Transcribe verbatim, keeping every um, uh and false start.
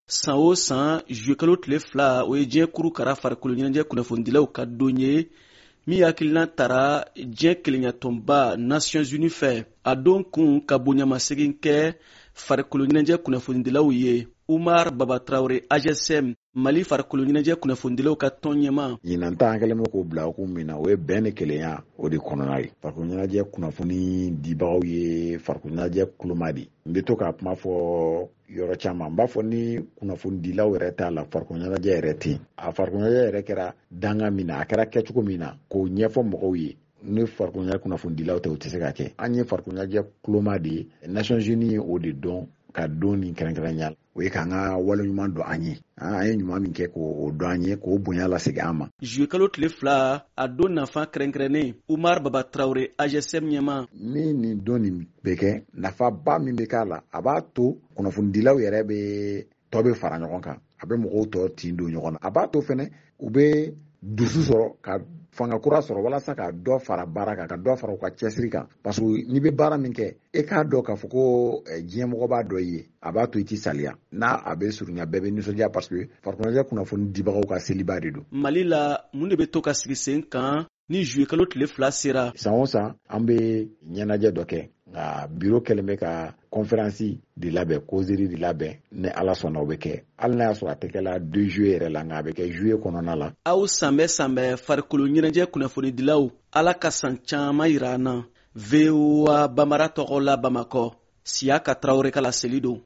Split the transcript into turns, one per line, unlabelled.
san o san juye kalo tile fila o ye diɲɛ kuru kara farikolo ɲɛnajɛ kunnafonidilaw ka don ye min hakilina tara diɲɛ kelennyatonba nations unies fɛ. A don kun ka bonyamasegin kɛ farikolo ɲɛnajɛ kunnafonidilaw ye. Umar Baba Traore A G S M Mali farikolo ɲɛnajɛ kunnafonidilaw ka tɔn ɲɛma.
Ɲinan ta an kɛlen bɛ k'o bila kun min na o ye bɛn ni kelenya o de kɔnɔna ye. Farikolo ɲɛnajɛ kunnafoni dibagaw ye farikolo ɲɛnajɛ kuloma di. N bɛ to k'a kuma fɔ yɔrɔ caman. N b'a fɔ ni kunnafonidilaw yɛrɛ t'a la farikolo ɲɛnajɛ yɛrɛ tɛ. A farikolo ɲɛnajɛ yɛrɛ kɛra danga min na a kɛra kɛcogo min na k'o ɲɛfɔ mɔgɔw ye. Ni farikolo ɲɛnajɛ kunnafonidilaw tɛ o tɛ se ka kɛ. An ye farikolo ɲɛnajɛ kuloma di Nations Unies ye o de dɔn ka don ni kɛrɛnkɛrɛnya la. O ye k'an ka wale ɲuman dɔn an ye. An ye ɲuman min kɛ k'o dɔn an ye k'o bonya lasegin an ma.
Juye kalo tile fila a don nafa kɛrɛnkɛrɛnnen Umar Baba Traore A G S M ɲɛma.
Ni nin don nin bɛ kɛ nafaba min bɛ k'a la a b'a to kunnafonidilaw yɛrɛ bɛ tɔ bɛ fara ɲɔgɔn kan. A bɛ mɔgɔw tɔ tin don ɲɔgɔn na. A b'a to fɛnɛ u bɛ dusu sɔrɔ ka fanga kura sɔrɔ walasa ka dɔ fara baara kan ka dɔ fara u ka cɛsiri kan. Parce que n'i bɛ baara min kɛ e k'a dɔn k'a fɔ ko diɲɛmɔgɔ b'a dɔ i ye a b'a to i tɛ saliya. N'a a bɛ surunya bɛɛ bɛ nisɔndiya parce que farikolo ɲɛnajɛ kunnafoni dibagaw ka seliba de don.
Mali la mun de bɛ to ka sigi sen kan ni juye kalo tile fila sera.
San o san an bɛ ɲɛnajɛ dɔ kɛ nka biro kɛlen bɛ ka conférence de labɛn causerie de labɛn ni ala sɔnna o bɛ kɛ. Hali n'a y'a sɔrɔ a tɛ kɛla deux juillet yɛrɛ la nka a bɛ kɛ juillet kɔnɔna la.
Aw san bɛɛ san bɛɛ farikolo ɲɛnajɛ kunnafonidilaw ala ka san caman yira an na. V O A Bambara tɔgɔ la Bamakɔ Siyaka Traore ka laseli don.